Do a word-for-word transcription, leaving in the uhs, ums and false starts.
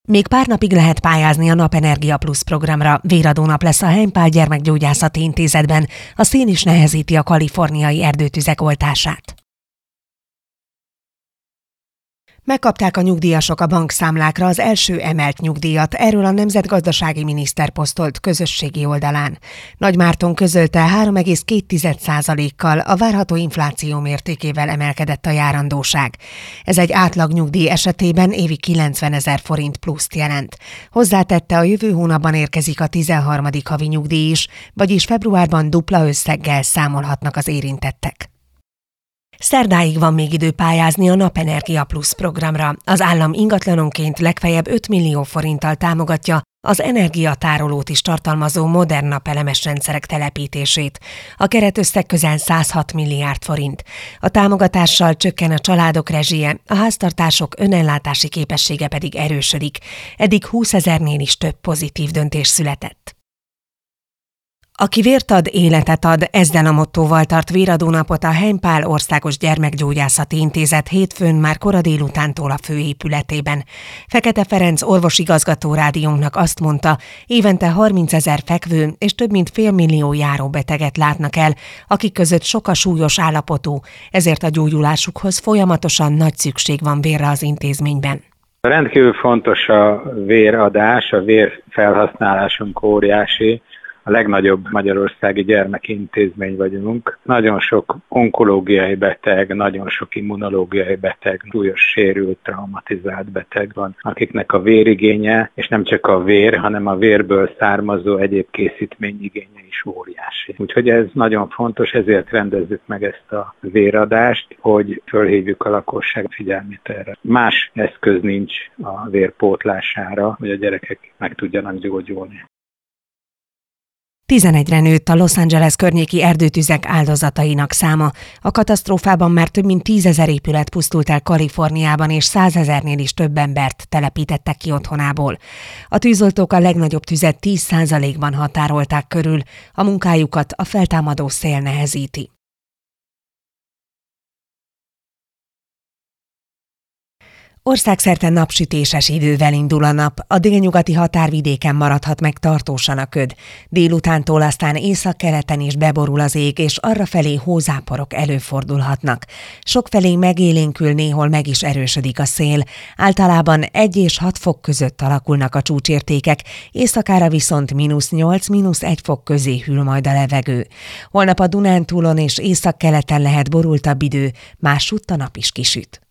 Még pár napig lehet pályázni a Napenergia Plusz programra. Véradónap lesz a Heimpál Gyermekgyógyászati Intézetben. A szén is nehezíti a kaliforniai erdőtüzek oltását. Megkapták a nyugdíjasok a bankszámlákra az első emelt nyugdíjat, erről a nemzetgazdasági miniszter posztolt közösségi oldalán. Nagy Márton közölte, három egész két százalékkal a várható infláció mértékével emelkedett a járandóság. Ez egy átlag nyugdíj esetében évi kilencvenezer forint pluszt jelent. Hozzátette, a jövő hónapban érkezik a tizenharmadik havi nyugdíj is, vagyis februárban dupla összeggel számolhatnak az érintettek. Szerdáig van még idő pályázni a Napenergia Plusz programra. Az állam ingatlanonként legfeljebb öt millió forinttal támogatja az energiatárolót is tartalmazó modern napelemes rendszerek telepítését. A keretösszeg közel száz hat milliárd forint. A támogatással csökken a családok rezsie, a háztartások önellátási képessége pedig erősödik. Eddig húszezernél is több pozitív döntés született. Aki vért ad, életet ad, ezzel a mottóval tart véradónapot a Heimpál Országos Gyermekgyógyászati Intézet hétfőn már kora délutántól a főépületében. Fekete Ferenc orvosigazgató rádiónknak azt mondta, évente harmincezer fekvő és több mint félmillió járóbeteget látnak el, akik között sok a súlyos állapotú, ezért a gyógyulásukhoz folyamatosan nagy szükség van vérre az intézményben. Rendkívül fontos a véradás, a vérfelhasználásunk óriási. A legnagyobb magyarországi gyermekintézmény vagyunk. Nagyon sok onkológiai beteg, nagyon sok immunológiai beteg, súlyos sérült, traumatizált beteg van, akiknek a vérigénye, és nem csak a vér, hanem a vérből származó egyéb készítmény igénye is óriási. Úgyhogy ez nagyon fontos, ezért rendezzük meg ezt a véradást, hogy fölhívjuk a lakosság figyelmét erre. Más eszköz nincs a vér pótlására, hogy a gyerekek meg tudjanak gyógyulni. tizenegyre nőtt a Los Angeles környéki erdőtüzek áldozatainak száma. A katasztrófában már több mint tízezer épület pusztult el Kaliforniában, és százezernél is több embert telepítettek ki otthonából. A tűzoltók a legnagyobb tüzet tíz százalékban határolták körül, a munkájukat a feltámadó szél nehezíti. Országszerte napsütéses idővel indul a nap, a délnyugati határvidéken maradhat meg tartósan a köd. Délutántól aztán északkeleten is beborul az ég, és arrafelé hózáporok előfordulhatnak. Sokfelé megélénkül, néhol meg is erősödik a szél. Általában egy és hat fok között alakulnak a csúcsértékek, éjszakára viszont mínusz nyolc, mínusz egy fok közé hűl majd a levegő. Holnap a Dunántúlon és északkeleten lehet borultabb idő, másutt a nap is kisüt.